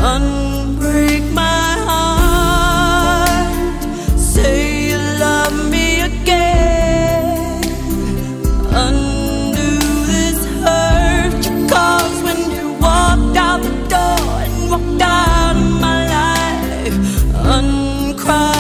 unbreak my heart. Say you love me again. Undo this hurt you caused when you walked out the door and walked out of my life. Uncry